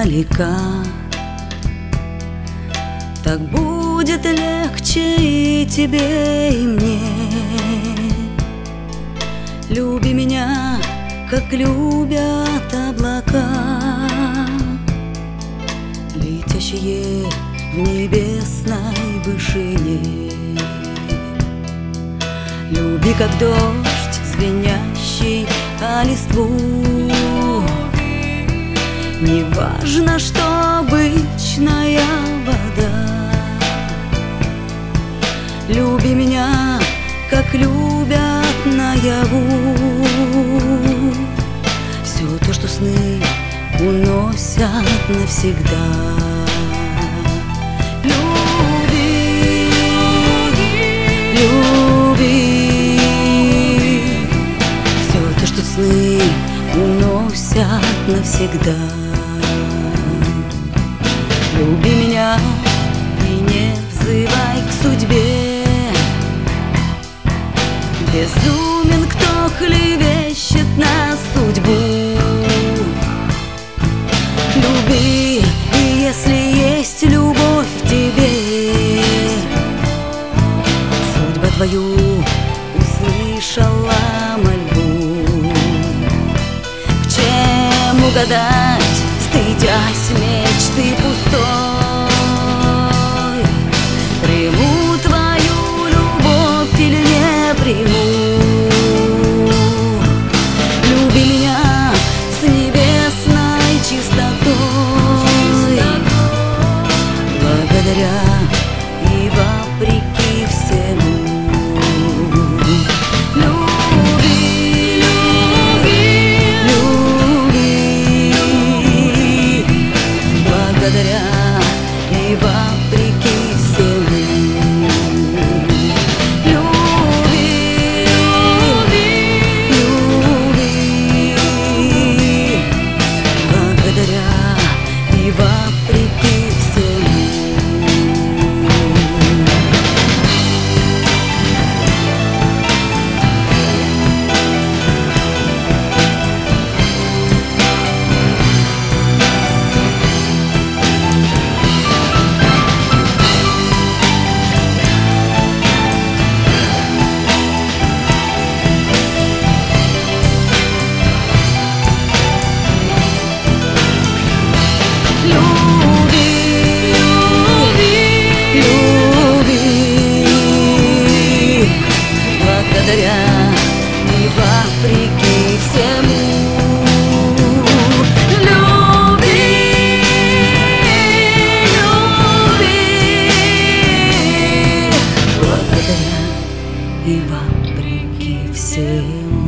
издалека. Так будет легче и тебе, и мне. Люби меня, как любят облака, летящие в небесной вышине. Люби, как дождь, звенящий о листву. Не важно, что обычная вода. Люби меня, как любят наяву. Все то, что сны уносят навсегда. Люби, люби. Все то, что сны уносят навсегда. Люби меня и не взывай к судьбе. Безумен, кто клевещет на судьбу. Люби, и если есть любовь в тебе, судьба твою услышала мольбу. В чем угадать, стыдясь мечты пустой, приму твою любовь или не приму. Люби меня с небесной чистотой, благодаря и вопреки всему. Люби, люби, люби, благодаря и вопреки всему. Благодаря и вопреки всему. Люби, люби, благодаря и вопреки всему.